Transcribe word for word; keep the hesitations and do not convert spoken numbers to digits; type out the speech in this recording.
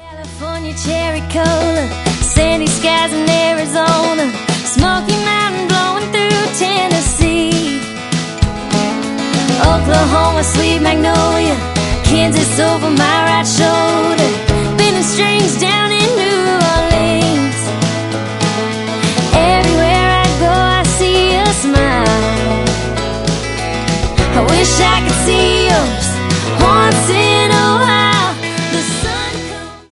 California cherry cola, sandy skies in Arizona, Smoky Mountain blowing through Tennessee, Oklahoma sweet magnolia, Kansas over my right shoulder.